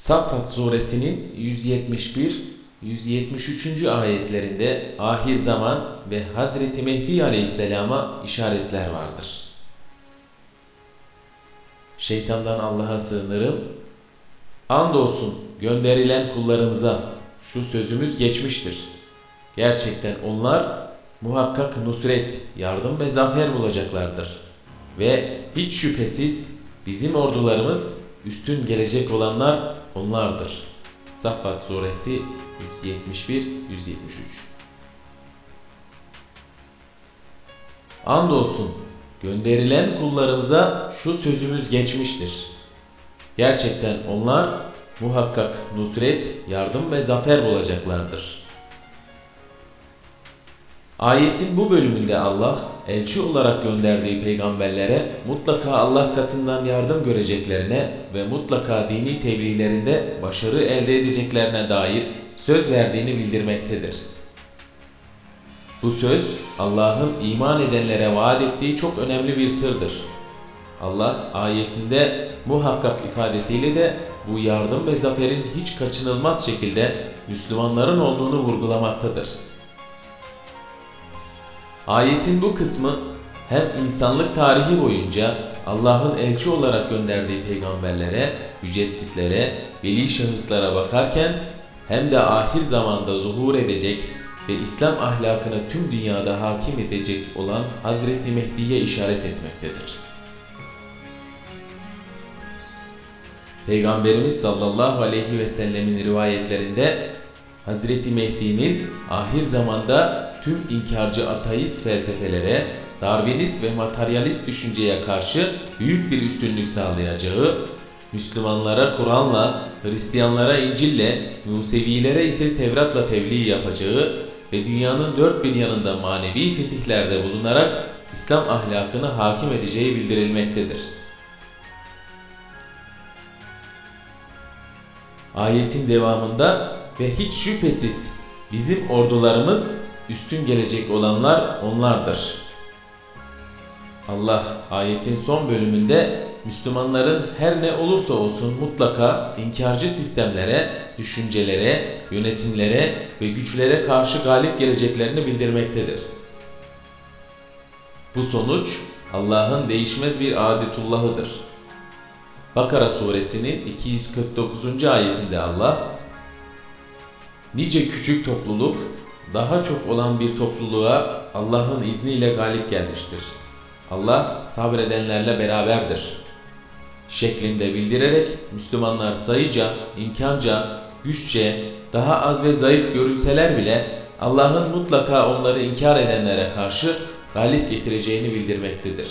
Saffat suresinin 171-173. ayetlerinde ahir zaman ve Hazreti Mehdi aleyhisselama işaretler vardır. Şeytandan Allah'a sığınırım. Andolsun gönderilen kullarımıza şu sözümüz geçmiştir. Gerçekten onlar muhakkak nusret, yardım ve zafer bulacaklardır. Ve hiç şüphesiz bizim ordularımız üstün gelecek olanlar onlardır. Saffat suresi 171-173. Andolsun gönderilen kullarımıza şu sözümüz geçmiştir. Gerçekten onlar muhakkak nusret, yardım ve zafer bulacaklardır. Ayetin bu bölümünde Allah, elçi olarak gönderdiği peygamberlere mutlaka Allah katından yardım göreceklerine ve mutlaka dini tebliğlerinde başarı elde edeceklerine dair söz verdiğini bildirmektedir. Bu söz, Allah'ın iman edenlere vaat ettiği çok önemli bir sırdır. Allah ayetinde muhakkak ifadesiyle de bu yardım ve zaferin hiç kaçınılmaz şekilde Müslümanların olduğunu vurgulamaktadır. Ayetin bu kısmı hem insanlık tarihi boyunca Allah'ın elçi olarak gönderdiği peygamberlere, mücedditlere, veli şahıslara bakarken hem de ahir zamanda zuhur edecek ve İslam ahlakını tüm dünyada hakim edecek olan Hazreti Mehdi'ye işaret etmektedir. Peygamberimiz sallallahu aleyhi ve sellemin rivayetlerinde Hazreti Mehdi'nin ahir zamanda tüm inkarcı ateist felsefelere, Darwinist ve materyalist düşünceye karşı büyük bir üstünlük sağlayacağı, Müslümanlara Kur'an'la, Hristiyanlara İncil'le, Musevilere ise Tevrat'la tebliğ yapacağı ve dünyanın dört bir yanında manevi fetihlerde bulunarak İslam ahlakını hakim edeceği bildirilmektedir. Ayetin devamında ve hiç şüphesiz bizim ordularımız üstün gelecek olanlar onlardır. Allah ayetin son bölümünde Müslümanların her ne olursa olsun mutlaka inkarcı sistemlere, düşüncelere, yönetimlere ve güçlere karşı galip geleceklerini bildirmektedir. Bu sonuç Allah'ın değişmez bir adetullahıdır. Bakara suresinin 249. ayetinde Allah, nice küçük topluluk, daha çok olan bir topluluğa Allah'ın izniyle galip gelmiştir. Allah sabredenlerle beraberdir şeklinde bildirerek Müslümanlar sayıca, imkanca, güççe, daha az ve zayıf görülseler bile Allah'ın mutlaka onları inkar edenlere karşı galip getireceğini bildirmektedir.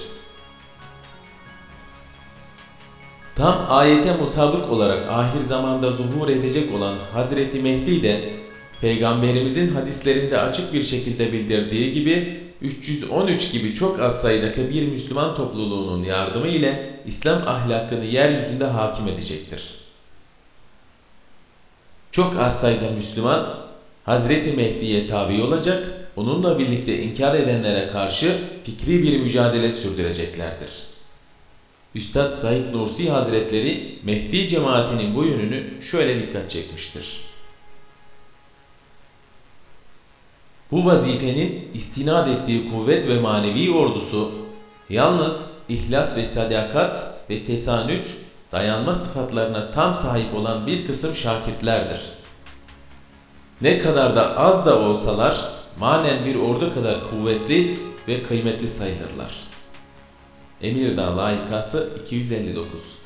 Tam ayete mutabık olarak ahir zamanda zuhur edecek olan Hazreti Mehdi de Peygamberimizin hadislerinde açık bir şekilde bildirdiği gibi 313 gibi çok az sayıdaki bir Müslüman topluluğunun yardımı ile İslam ahlakını yeryüzünde hakim edecektir. Çok az sayıda Müslüman Hazreti Mehdi'ye tabi olacak, onunla birlikte inkar edenlere karşı fikri bir mücadele sürdüreceklerdir. Üstad Said Nursi Hazretleri Mehdi cemaatinin bu yönünü şöyle dikkat çekmiştir. Bu vazifenin istinad ettiği kuvvet ve manevi ordusu yalnız ihlas ve sadakat ve tesanüt, dayanma sıfatlarına tam sahip olan bir kısım şakirtlerdir. Ne kadar da az da olsalar manen bir ordu kadar kuvvetli ve kıymetli sayılırlar. Emirdağ layıkası 259.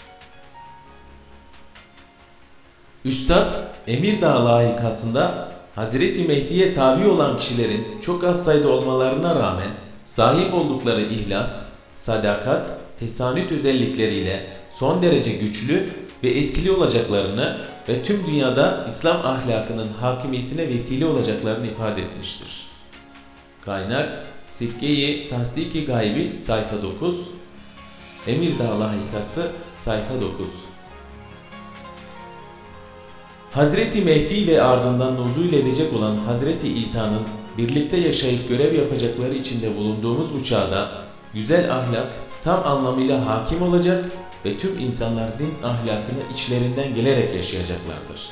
Üstad Emirdağ layıkasında Hazreti Mehdi'ye tabi olan kişilerin çok az sayıda olmalarına rağmen sahip oldukları ihlas, sadakat, tesanüt özellikleriyle son derece güçlü ve etkili olacaklarını ve tüm dünyada İslam ahlakının hakimiyetine vesile olacaklarını ifade etmiştir. Kaynak Sikke-i Tasdik-i Gaybi sayfa 9, Emirdağ layıkası sayfa 9. Hazreti Mehdi ve ardından nuzul edecek olan Hazreti İsa'nın birlikte yaşayıp görev yapacakları içinde bulunduğumuz bu çağda güzel ahlak, tam anlamıyla hakim olacak ve tüm insanlar din ahlakını içlerinden gelerek yaşayacaklardır.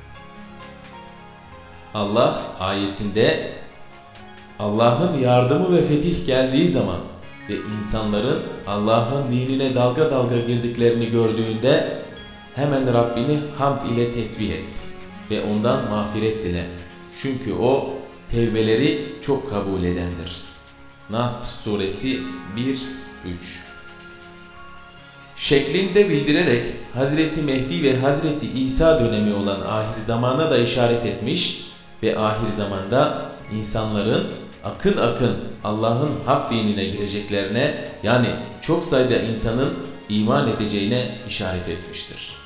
Allah ayetinde Allah'ın yardımı ve fetih geldiği zaman ve insanların Allah'ın dinine dalga dalga girdiklerini gördüğünde hemen Rabbini hamd ile tesbih et ve ondan mağfiret dile. Çünkü o tevbeleri çok kabul edendir. Nasr suresi 1-3 şeklinde bildirerek Hazreti Mehdi ve Hazreti İsa dönemi olan ahir zamana da işaret etmiş ve ahir zamanda insanların akın akın Allah'ın hak dinine gireceklerine, yani çok sayıda insanın iman edeceğine işaret etmiştir.